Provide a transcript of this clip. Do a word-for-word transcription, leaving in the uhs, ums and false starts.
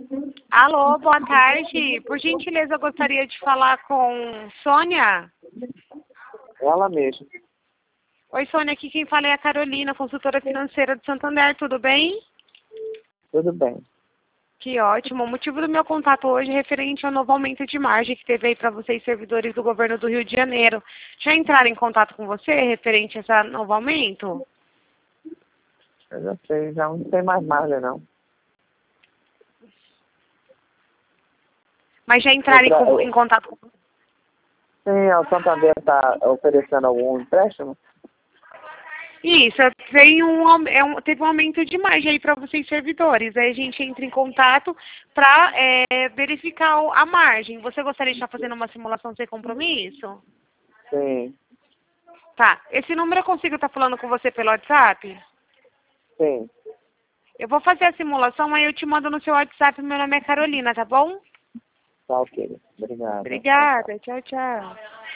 Alô, boa tarde. Por gentileza, eu gostaria de falar com Sônia. Ela mesma. Oi, Sônia, aqui quem fala é a Carolina, consultora financeira do Santander, tudo bem? Tudo bem. Que ótimo. O motivo do meu contato hoje é referente ao novo aumento de margem que teve aí para vocês, servidores do governo do Rio de Janeiro. Já entraram em contato com você referente a esse novo aumento? Eu já sei, já não tem mais margem, não. Mas já entraram em, Outra- com- em contato com Sim, o Santander está oferecendo algum empréstimo? Isso, tem um, aum- é um, teve um aumento de margem aí para vocês servidores. Aí a gente entra em contato para verificar o- a margem. Você gostaria de estar fazendo uma simulação sem compromisso? Sim, Tá. Esse número eu consigo estar falando com você pelo WhatsApp? sim. Eu vou fazer a simulação, aí eu te mando no seu WhatsApp. Meu nome é Carolina, tá bom? Tá ok. Obrigado. Obrigada. Tchau, tchau.